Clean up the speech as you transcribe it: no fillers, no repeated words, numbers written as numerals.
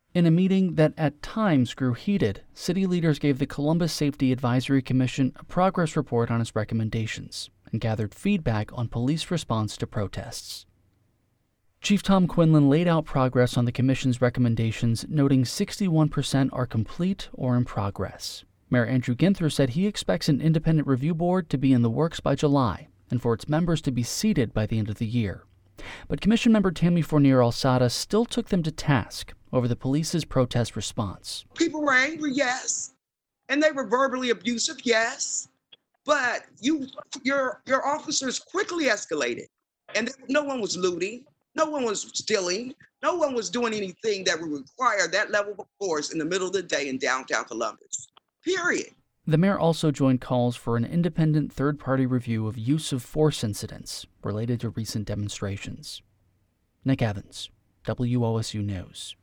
In a meeting that at times grew heated, city leaders gave the Columbus Safety Advisory Commission a progress report on its recommendations and gathered feedback on police response to protests. Chief Tom Quinlan laid out progress on the Commission's recommendations, noting 61% are complete or in progress. Mayor Andrew Ginther said he expects an independent review board to be in the works by July and for its members to be seated by the end of the year. But Commission member Tammy Fournier-Alsada still took them to task over the police's protest response. People were angry, yes, and they were verbally abusive, yes, but your officers quickly escalated, and no one was looting, no one was stealing, no one was doing anything that would require that level of force in the middle of the day in downtown Columbus, period. The mayor also joined calls for an independent third-party review of use of force incidents related to recent demonstrations. Nick Evans, WOSU News.